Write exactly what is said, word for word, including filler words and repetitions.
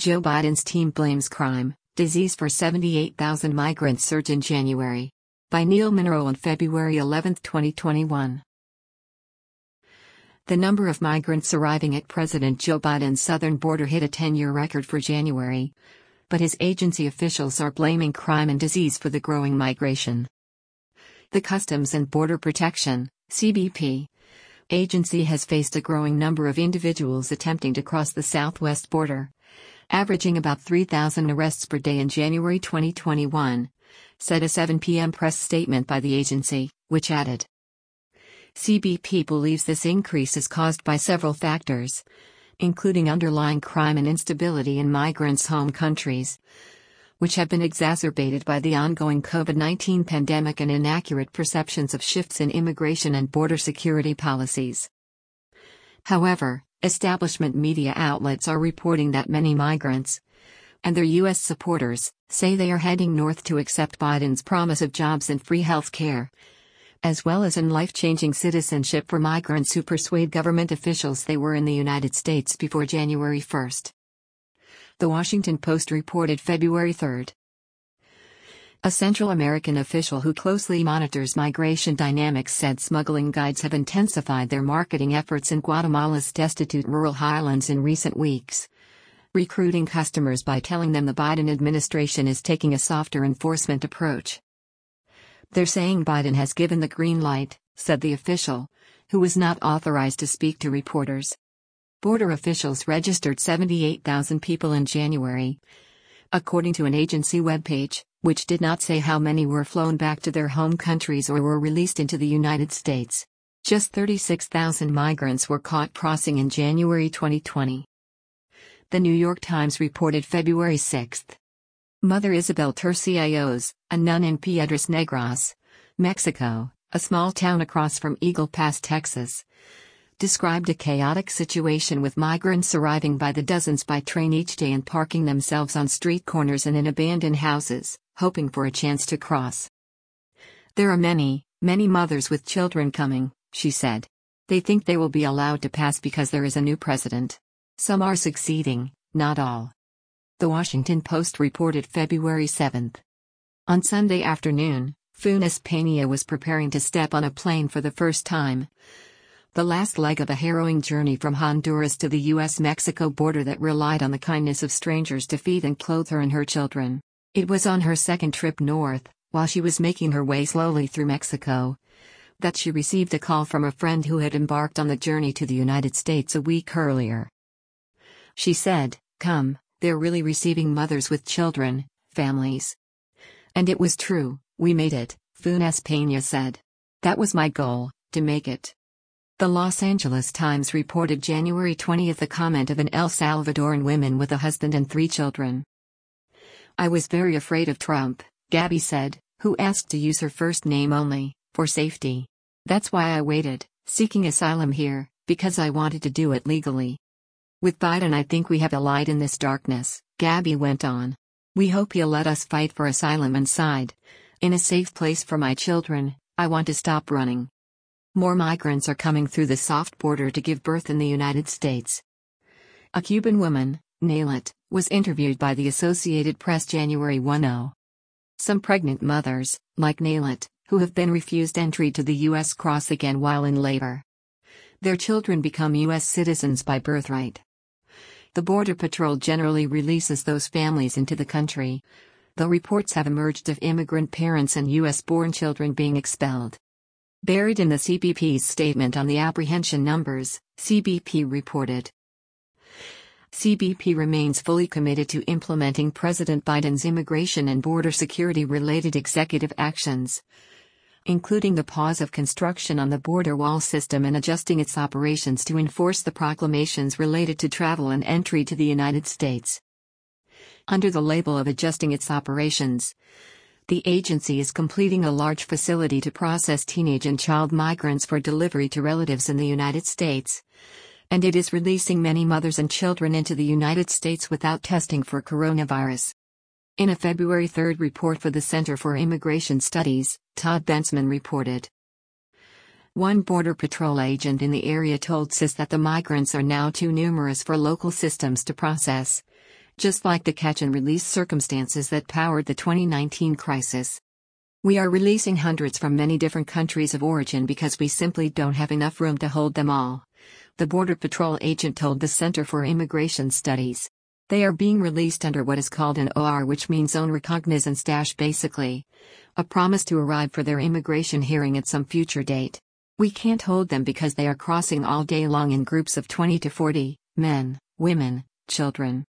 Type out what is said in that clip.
Joe Biden's team blames crime, disease for seventy-eight thousand migrant surge in January. By Neil Monroe on February eleventh, twenty twenty-one. The number of migrants arriving at President Joe Biden's southern border hit a ten-year record for January, but his agency officials are blaming crime and disease for the growing migration. The Customs and Border Protection (C B P) agency has faced a growing number of individuals attempting to cross the southwest border, averaging about three thousand arrests per day in January twenty twenty-one, said a seven p m press statement by the agency, which added, C B P believes this increase is caused by several factors, including underlying crime and instability in migrants' home countries, which have been exacerbated by the ongoing COVID nineteen pandemic and inaccurate perceptions of shifts in immigration and border security policies. However, establishment media outlets are reporting that many migrants, and their U S supporters, say they are heading north to accept Biden's promise of jobs and free health care, as well as in life-changing citizenship for migrants who persuade government officials they were in the United States before January first. The Washington Post reported February third. A Central American official who closely monitors migration dynamics said smuggling guides have intensified their marketing efforts in Guatemala's destitute rural highlands in recent weeks, recruiting customers by telling them the Biden administration is taking a softer enforcement approach. They're saying Biden has given the green light, said the official, who was not authorized to speak to reporters. Border officials registered seventy-eight thousand people in January, according to an agency webpage, which did not say how many were flown back to their home countries or were released into the United States. Just thirty-six thousand migrants were caught crossing in January twenty twenty. The New York Times reported February sixth. Mother Isabel Tercios, a nun in Piedras Negras, Mexico, a small town across from Eagle Pass, Texas, described a chaotic situation with migrants arriving by the dozens by train each day and parking themselves on street corners and in abandoned houses, hoping for a chance to cross. There are many, many mothers with children coming, she said. They think they will be allowed to pass because there is a new president. Some are succeeding, not all. The Washington Post reported February seventh. On Sunday afternoon, Funes Peña was preparing to step on a plane for the first time. The last leg of a harrowing journey from Honduras to the U S Mexico border that relied on the kindness of strangers to feed and clothe her and her children. It was on her second trip north, while she was making her way slowly through Mexico, that she received a call from a friend who had embarked on the journey to the United States a week earlier. She said, "Come, they're really receiving mothers with children, families." And it was true, we made it, Funes Peña said. That was my goal, to make it. The Los Angeles Times reported January twentieth a comment of an El Salvadoran woman with a husband and three children. I was very afraid of Trump, Gabby said, who asked to use her first name only, for safety. That's why I waited, seeking asylum here, because I wanted to do it legally. With Biden I think we have a light in this darkness, Gabby went on. We hope he'll let us fight for asylum inside, in a safe place for my children. I want to stop running. More migrants are coming through the soft border to give birth in the United States. A Cuban woman, Naylit, was interviewed by the Associated Press January first. Some pregnant mothers, like Naylit, who have been refused entry to the U S cross again while in labor. Their children become U S citizens by birthright. The Border Patrol generally releases those families into the country, though reports have emerged of immigrant parents and U S-born children being expelled. Buried in the C B P's statement on the apprehension numbers, C B P reported. C B P remains fully committed to implementing President Biden's immigration and border security-related executive actions, including the pause of construction on the border wall system and adjusting its operations to enforce the proclamations related to travel and entry to the United States. Under the label of adjusting its operations, the agency is completing a large facility to process teenage and child migrants for delivery to relatives in the United States, and it is releasing many mothers and children into the United States without testing for coronavirus. In a February third report for the Center for Immigration Studies, Todd Bensman reported. One Border Patrol agent in the area told C I S that the migrants are now too numerous for local systems to process, just like the catch and release circumstances that powered the twenty nineteen crisis. We are releasing hundreds from many different countries of origin because we simply don't have enough room to hold them all, the Border Patrol agent told the Center for Immigration Studies. They are being released under what is called an O R, which means own recognizance dash basically. A promise to arrive for their immigration hearing at some future date. We can't hold them because they are crossing all day long in groups of twenty to forty, men, women, children.